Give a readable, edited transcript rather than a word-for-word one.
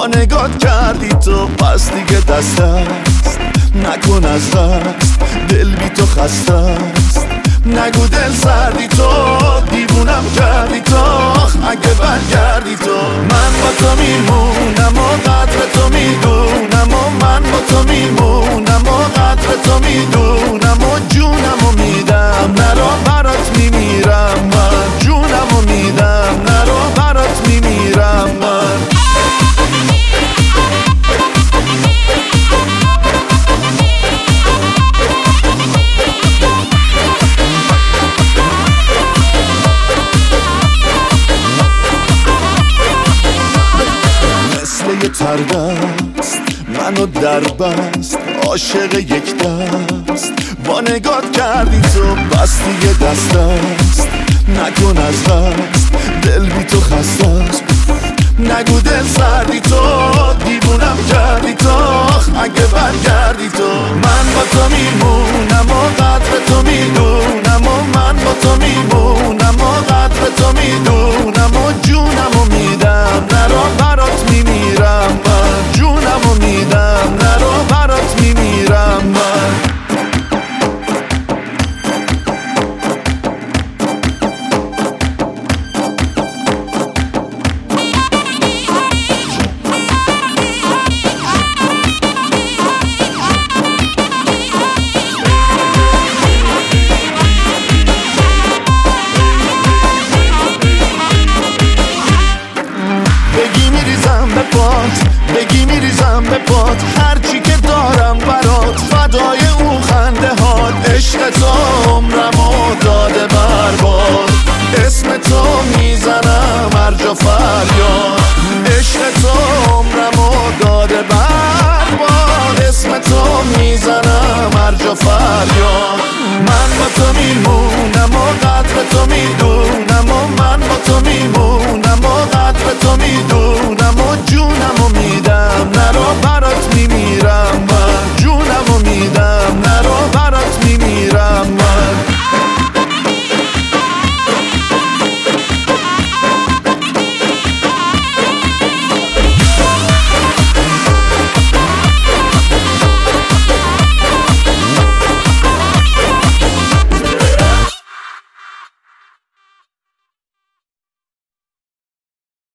نگات کردی تو، پس دیگه دست است نکن از دست، دل بی تو خسته است. نگو دل سردی تو، دیوونم کردی تو، اگه برگردی تو. من با تو میمونم و قدر تو میدونم، و من با تو میمونم و قدر تو میدونم، و جونم و میدم نرو برات میمیرم من، جونم و میدم نرو برات میمیرم من. یه تردست منو در بست، عاشق یک دست با نگات کردی تو، بس دیگه دست است نکن از دست، دل بی تو خسته است. نگو دل سردی تو، دیوونم کردی تو، اگه برگردی